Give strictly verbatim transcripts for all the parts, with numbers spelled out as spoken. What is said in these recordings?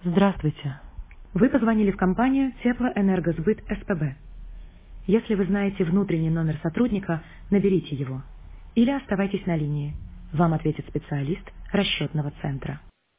Здравствуйте. Вы позвонили в компанию Теплоэнергосбыт СПБ. Если вы знаете внутренний номер сотрудника, наберите его. Или оставайтесь на линии. Вам ответит специалист расчетного центра.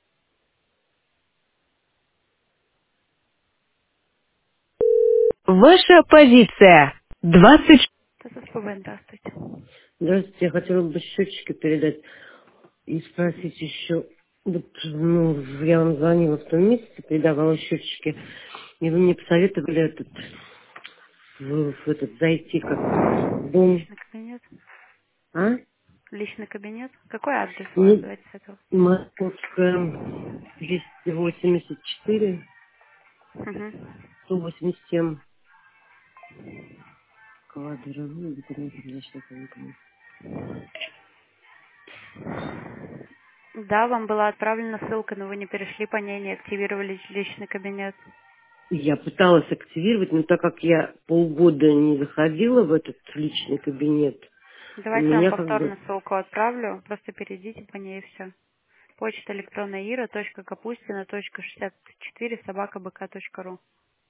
Ваша позиция. двадцать. Это СПБ, здравствуйте. Здравствуйте, я хотела бы счетчики передать и спросить еще. Вот, ну, я вам звонила в том месяце, передавала счетчики, и вы мне посоветовали этот, в, в этот зайти как в дом, Личный кабинет. а? Личный кабинет. Какой адрес у вас? Не, Давайте с этого. Московская, двести восемьдесят четыре, Угу. сто восемьдесят семь. Квадро, ну, или куда-то, я что-то не помню. Да, вам была отправлена ссылка, но вы не перешли по ней, не активировали личный кабинет. Я пыталась активировать, но так как я полгода не заходила в этот личный кабинет, у Давайте я вам меня как бы... повторно ссылку отправлю, просто перейдите по ней и все. Почта электронная ира точка капустина точка шестьдесят четыре собака бк точка ру.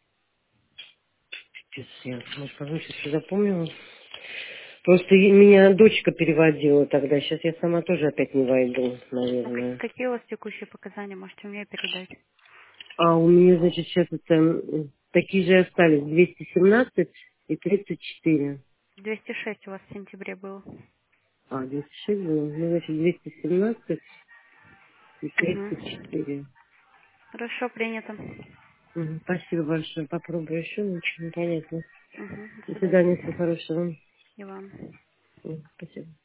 Сейчас я, может, потом сейчас запомнила. Просто и- меня дочка переводила тогда. Сейчас я сама тоже опять не войду, Ну, как- наверное. какие у вас текущие показания, можете мне передать? А у меня, значит, сейчас это м, такие же остались. двести семнадцать и тридцать четыре. двести шесть у вас в сентябре было. А, двести шесть было. Ну, значит, двести семнадцать и Угу. тридцать четыре. Хорошо, принято. Мгм. Спасибо большое. Попробую еще, ничего не понятно. Угу. До До свидания. свидания, всего хорошего. И вам. Мгм. Спасибо.